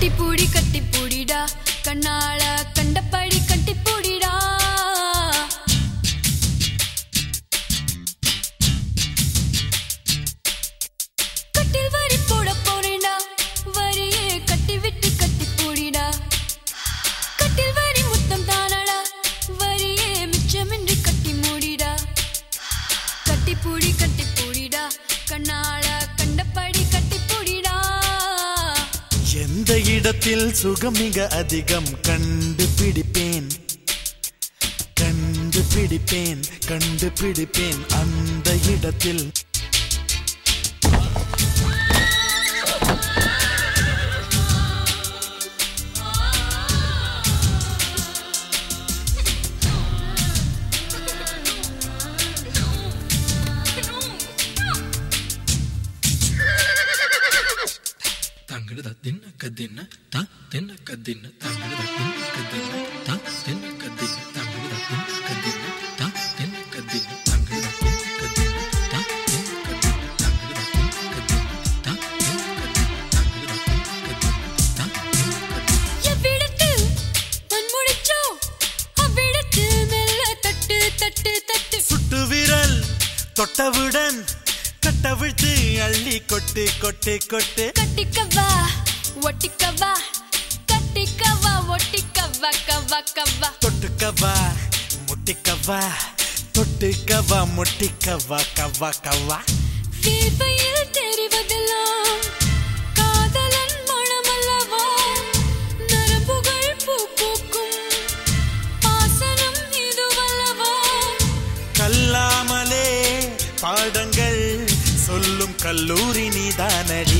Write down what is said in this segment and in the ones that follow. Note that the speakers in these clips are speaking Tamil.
கட்டி பூடிடா கண்ணால கண்டபடி கட்டி பூடிடா கட்டில் வரி போட போறேன்டா வரியே கட்டி விட்டு கட்டி பூடிடா கட்டில் வரி முத்தம் தானடா வரியே மிச்சமின்றி கட்டி மூடிடா கட்டி பூடிடா கண்ணால கண்டபடி கட்டி பூடிடா எந்த இடத்தில் சுகம் மிக அதிகம் கண்டுபிடிப்பேன் அந்த இடத்தில் கதின தா தென்ன கதின தங்கட கதின தா தென்ன கதின தங்கட கதின தா தென்ன கதின தங்கட கதின தா தென்ன கதின தங்கட கதின தா தென்ன கதின தங்கட கதின எவ்விடத்தில் மண்முடிச்சோ அவ்விடத்தில் மெல்ல தட்டு தட்டு தட்டு சுட்டு விரல் தொட்டவுடன் கட்டவிழ்த்து அள்ளி கொட்டு கொட்டு கொட்டு கட்டிக்கவா ஒட்டிக்கவா கட்டிக்கவா ஒட்டிக்கவா கவா கவா தொட்டுக்கவா முட்டிக்கவா தொட்டுக்கவா முட்டிக்கவா கவா கவா வீழ்வையில் தெரிவதெல்லாம் காதலன் மனமல்லவா நரம்புகள் பூக்கும் பாசனம் இதுவல்லவா கல்லாமலே பாடங்கள் சொல்லும் கல்லூரி நீதானடி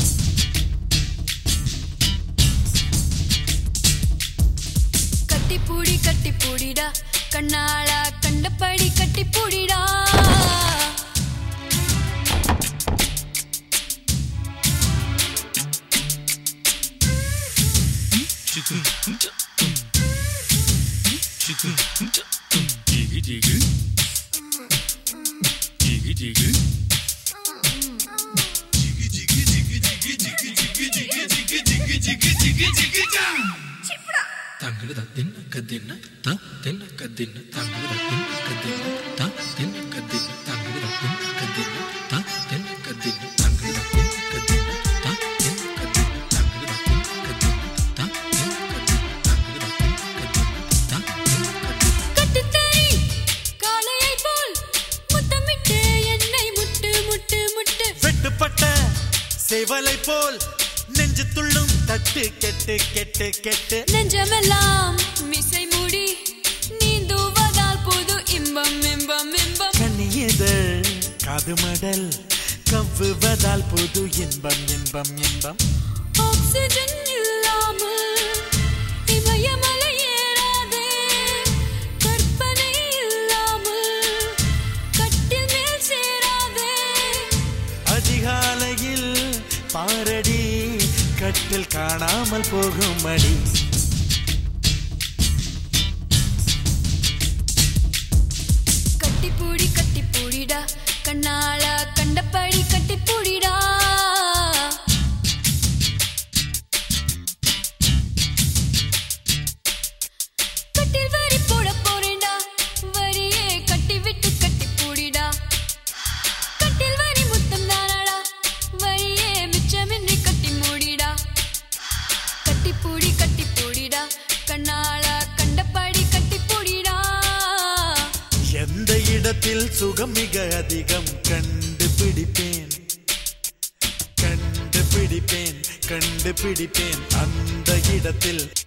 கட்டி பூடிடா கண்ணால கண்டபடி கட்டி பூடிடா தங்கட தென்ன கதின தா தென்ன கதின தங்கட கதின தா தென்ன கதின தங்கட கதின தா தென்ன கதின தங்கட கதின தா தென்ன கதின தங்கட கதின தா தென்ன கதின தங்கட கதின தா கட்டுத்தறி காளையை போல் முத்தமிட்டு என்னை முட்டு முட்டு முட்டு வெட்டுப்பட்ட சேவலை போல் நெஞ்சு துள்ளும் தட்டு கெட்டு கெட்டு கெட்டு நெஞ்சமெல்லாம் மிசை மூடி நீந்துவதால் புது இன்பம் இன்பம் இன்பம் கண்ணியதழ் காது மடல் கவ்வுவதால் புது இன்பம் இன்பம் இன்பம் ஆக்சிஜன் இல்லாமல் இமயமலை ஏறாதே கற்பனை இல்லாமல் கட்டில் மேல் சேராதே அதிகாலையில் பாரடி கட்டில் காணாமல் போகும் அடி கட்டி பூடிடா கண்ணால கண்டபடி கட்டி பூடிடா கட்டில் வரி போட போறேன்டா வரியே கட்டி விட்டு கட்டி பூடிடா கட்டில் வரி முத்தம் தானடா வரியே மிச்சமின்றி கட்டி மூடிடா கட்டி பூடிடா கண்ணால கண்டபடி கட்டி பூடிடா எந்த இடத்தில் சுகம் மிக அதிகம் கண்டுபிடிப்பேன் அந்த இடத்தில்